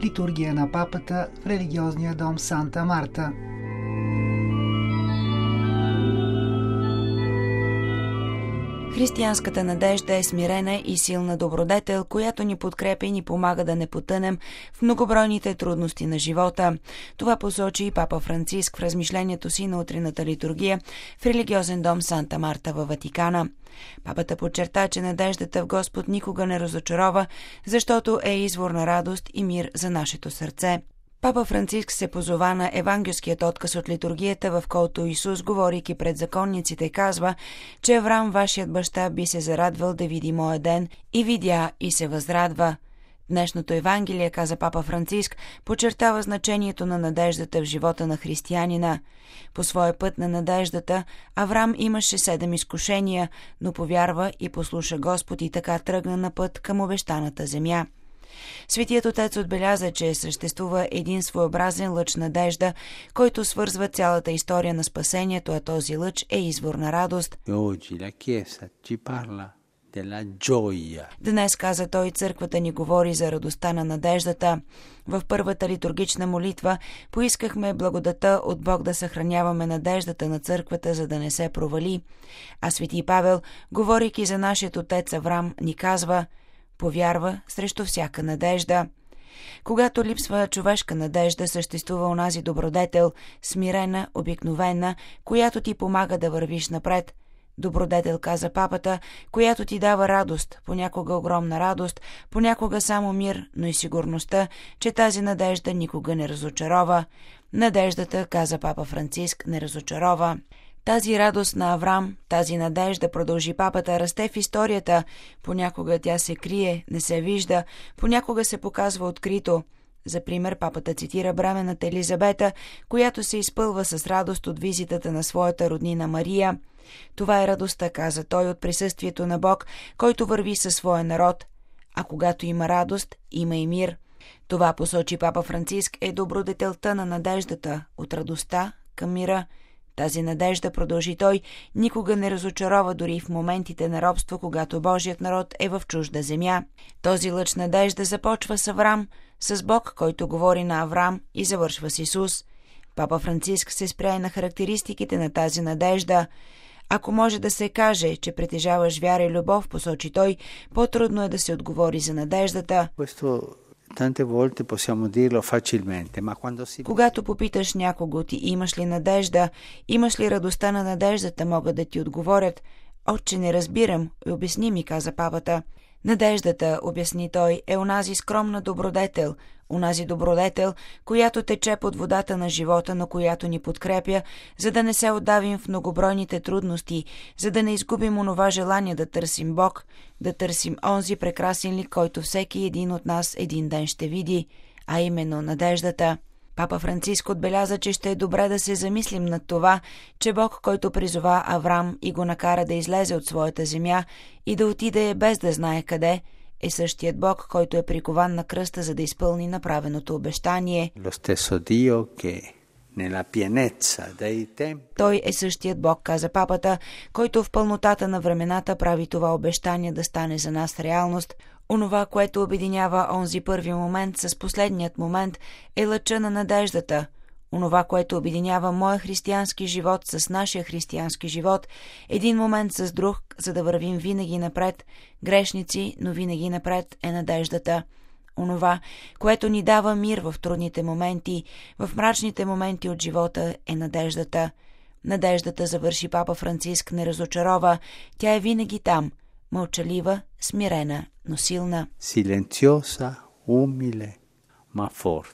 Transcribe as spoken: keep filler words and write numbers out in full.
литургия на папата в религиозния дом Санта Марта. Християнската надежда е смирена и силна добродетел, която ни подкрепя и ни помага да не потънем в многобройните трудности на живота. Това посочи и папа Франциск в размишлението си на утрената литургия в религиозен дом Санта Марта във Ватикана. Папата подчерта, че надеждата в Господ никога не разочарова, защото е извор на радост и мир за нашето сърце. Папа Франциск се позова на евангелският отказ от литургията, в който Исус, говорейки пред законниците, казва, че Аврам, вашият баща, би се зарадвал да види моя ден, и видя и се възрадва. Днешното Евангелие, каза папа Франциск, подчертава значението на надеждата в живота на християнина. По своя път на надеждата Аврам имаше седем изкушения, но повярва и послуша Господ и така тръгна на път към обещаната земя. Светият отец отбеляза, че съществува един своеобразен лъч надежда, който свързва цялата история на спасението, а този лъч е извор на радост. Днес, каза той, църквата ни говори за радостта на надеждата. В първата литургична молитва поискахме благодата от Бог да съхраняваме надеждата на църквата, за да не се провали. А свети Павел, говорейки за нашият отец Аврам, ни казва: повярва срещу всяка надежда. Когато липсва човешка надежда, съществува онази добродетел, смирена, обикновена, която ти помага да вървиш напред. Добродетел, каза папата, която ти дава радост, понякога огромна радост, понякога само мир, но и сигурността, че тази надежда никога не разочарова. Надеждата, каза папа Франциск, не разочарова. Тази радост на Аврам, тази надежда, продължи папата, расте в историята. Понякога тя се крие, не се вижда, понякога се показва открито. За пример, папата цитира бременната Елизабета, която се изпълва с радост от визитата на своята роднина Мария. Това е радостта, каза той, от присъствието на Бог, който върви със своя народ. А когато има радост, има и мир. Това, посочи папа Франциск, е добродетелта на надеждата, от радостта към мира. Тази надежда, продължи той, никога не разочарова дори в моментите на робство, когато Божият народ е в чужда земя. Този лъч надежда започва с Аврам, с Бог, който говори на Аврам, и завършва с Исус. Папа Франциск се спря на характеристиките на тази надежда. Ако може да се каже, че притежаваш вяра и любов, посочи той, по-трудно е да се отговори за надеждата. Когато попиташ някого, ти имаш ли надежда, имаш ли радостта на надеждата, могат да ти отговорят: отче, не разбирам, и обясни ми, каза папата. Надеждата, обясни той, е онази скромна добродетел, онази добродетел, която тече под водата на живота, но която ни подкрепя, за да не се отдавим в многобройните трудности, за да не изгубим онова желание да търсим Бог, да търсим онзи прекрасен лик, който всеки един от нас един ден ще види, а именно надеждата. Папа Франциск отбеляза, че ще е добре да се замислим над това, че Бог, който призова Аврам и го накара да излезе от своята земя и да отиде без да знае къде, е същият Бог, който е прикован на кръста, за да изпълни направеното обещание. Той е същият Бог, каза папата, който в пълнотата на времената прави това обещание да стане за нас реалност. Онова, което обединява онзи първи момент с последният момент, е лъча на надеждата. Онова, което обединява моя християнски живот с нашия християнски живот, един момент с друг, за да вървим винаги напред, грешници, но винаги напред, е надеждата. Онова, което ни дава мир в трудните моменти, в мрачните моменти от живота, е надеждата. Надеждата, завърши папа Франциск, не разочарова, тя е винаги там, мълчалива, смирена, но силна. Силенциоса, умиле, ма форте.